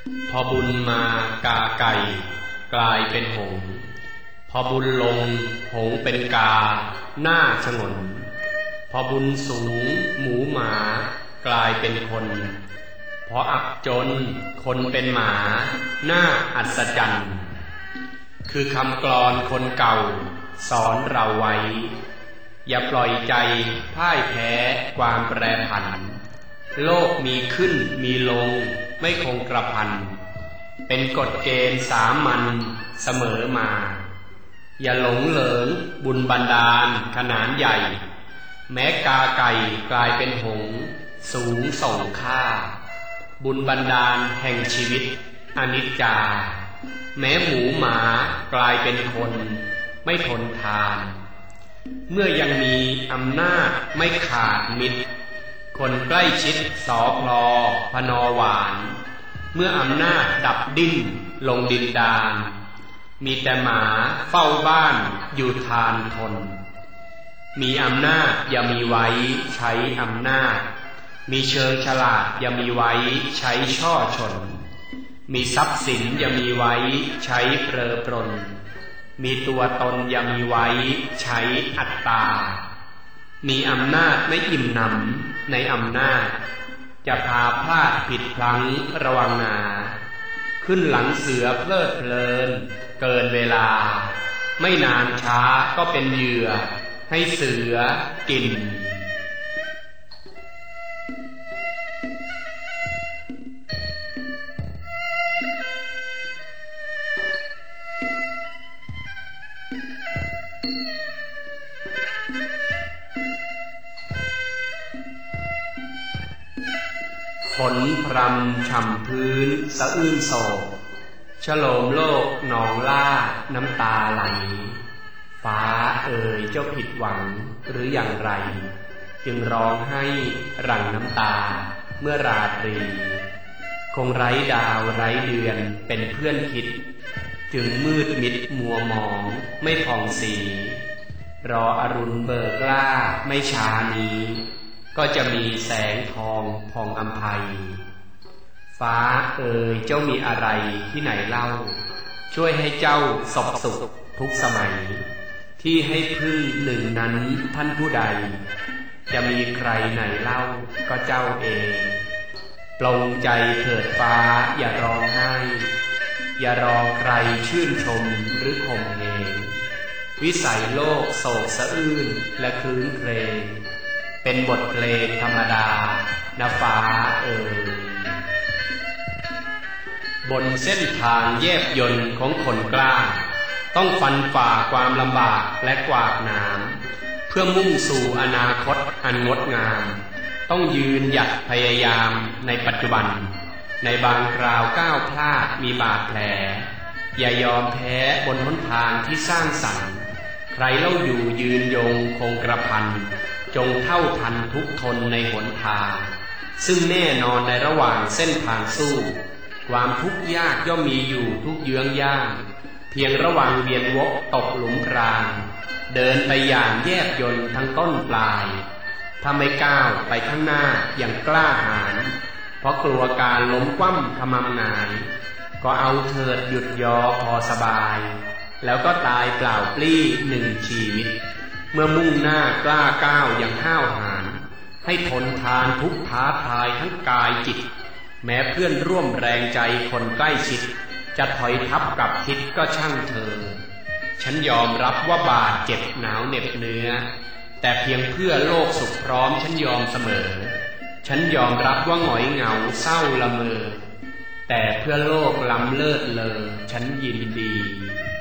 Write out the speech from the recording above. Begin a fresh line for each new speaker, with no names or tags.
พอบุญมากาไก่กลายเป็นหงส์พอบุญลงหงส์เป็นกาหน้าฉงนพอบุญสูงหมูหมากลายเป็นคนพออับจนคนเป็นหมาหน้าอัศจรรย์คือคำกลอนคนเก่าสอนเราไว้อย่าปล่อยใจพ่ายแพ้ความแปรผันโลกมีขึ้นมีลงไม่คงกระพันเป็นกฎเกณฑ์สามัญเสมอมาอย่าหลงเหลิงบุญบันดาลขนานใหญ่แม้กาไก่กลายเป็นหงส์สูงส่งค่าบุญบันดาลแห่งชีวิตอนิจจาแม้หมูหมากลายเป็นคนไม่ทนทานเมื่อยังมีอำนาจไม่ขาดมิตรคนใกล้ชิดสอพลอพนอหวานเมื่ออำนาจดับดิ้นลงดินดานมีแต่หมาเฝ้าบ้านอยู่ทานทนมีอำนาจอย่ามีไว้ใช้อำนาจมีเชิงฉลาดอย่ามีไว้ใช้ช่อชนมีทรัพย์สินอย่ามีไว้ใช้เปรอปรนมีตัวตนอย่ามีไว้ใช้อัตตามีอำนาจไม่อิ่มหนำในอำนาจจะพาพลาดผิดพลั้งระวังนาขึ้นหลังเสือเพลิดเพลินเกินเวลาไม่นานช้าก็เป็นเหยื่อให้เสือกินฝนพรำฉ่ำพื้นสะอื้นโศกฉโลมโลกหนองล่าน้ำตาไหลฟ้าเอ่ยเจ้าผิดหวังหรืออย่างไรจึงร้องให้หลั่งน้ำตาเมื่อราตรีคงไร้ดาวไร้เดือนเป็นเพื่อนคิดจึงมืดมิดมัวหมองไม่ผ่องสีรออรุณเบิกล่าไม่ช้านี้ก็จะมีแสงทองผ่องอำไพฟ้าเอ่ยเจ้ามีอะไรที่ไหนเล่าช่วยให้เจ้าสบสุขทุกสมัยที่ให้พึ่งหนึ่งนั้นท่านผู้ใดจะมีใครไหนเล่าก็เจ้าเองปลงใจเถิดฟ้าอย่าร้องไห้อย่ารอใครชื่นชมหรือข่มเหงวิสัยโลกโศกสะอื้นและคลื้นเพลงเป็นบทเพลงธรรมดานะฟ้าเอ่ยบนเส้นทางแยบยลของคนกล้าต้องฟันฝ่าความลำบากและกวาดหนามเพื่อมุ่งสู่อนาคตอันงดงามต้องยืนหยัดพยายามในปัจจุบันในบางคราวก้าวพลาดมีบาดแผลอย่ายอมแพ้บนหนทางที่สร้างสรรค์ใครเล่าอยู่ยืนยงคงกระพันจงเท่าทันทุกทนในหนทางซึ่งแน่นอนในระหว่างเส้นทางสู้ความทุกข์ยากย่อมมีอยู่ทุกเยื้องย่างเพียงระวังเวียนวกตกหลุมพรางเดินไปอย่างแยบยลทั้งต้นปลายถ้าไม่ก้าวไปข้างหน้าอย่างกล้าหาญเพราะกลัวการล้มคว่ำขมำหงายก็เอาเถิดหยุดยอพอสบายแล้วก็ตายเปล่าปลี้หนึ่งชีวิตเมื่อมุ่งหน้ากล้าก้าวอย่างห้าวหาญให้ทนทานทุกท้าทายทั้งกายจิตแม้เพื่อนร่วมแรงใจคนใกล้ชิดจะถอยทับกับทิศก็ช่างเธอฉันยอมรับว่าบาดเจ็บหนาวเหน็บเนื้อแต่เพียงเพื่อโลกสุขพร้อมฉันยอมเสมอฉันยอมรับว่าหงอยเหงาเศร้าละเมอแต่เพื่อโลกล้ำเลิศเลอฉันยินดี